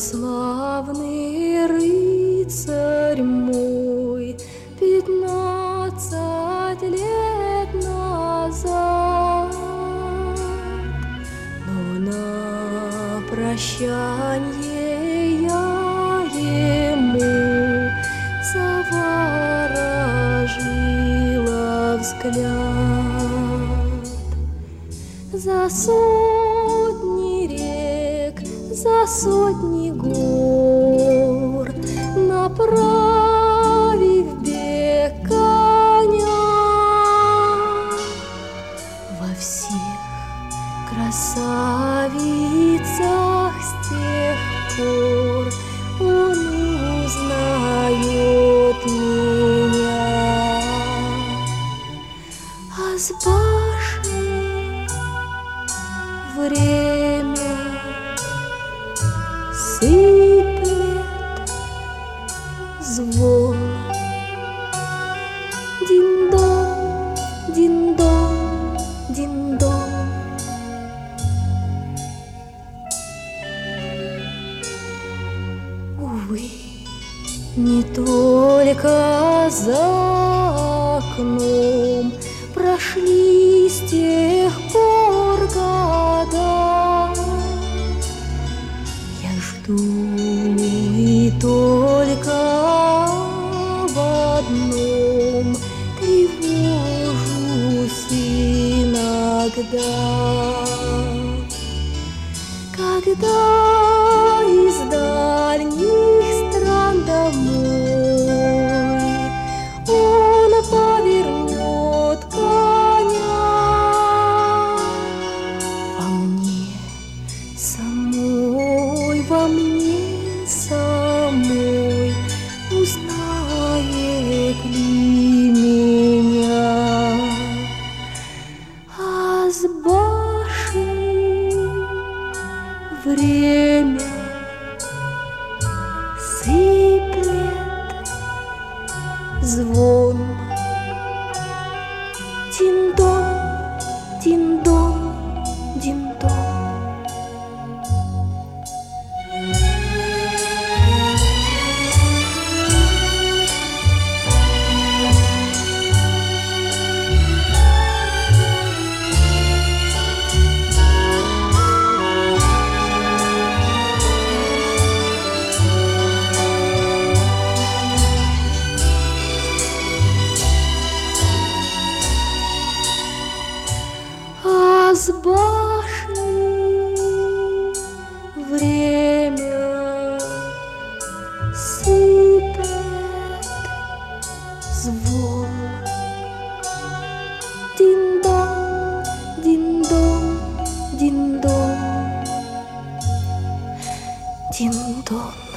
Славный рыцарь мой, 15 лет назад, но на прощанье я ему заворожила взгляд. За сотни рек, за сотни гор, направив бег коня, во всех красавицах с тех пор он узнает меня. А с башни время сыплет звон. Дин-дон, дин-дон, дин-дон. Увы, не только за окном прошли с тех пор года. Я жду и только в одном тревожусь иногда, когда из дальних стран домой он повернет коня. Во мне самой узнает ли меня. А с башни время сыплет звон. Дин-дон, дин-дон, дин-дон. А с башни время сыпет звон. Дин-дон, дин-дон, дин-дон, дин-дон.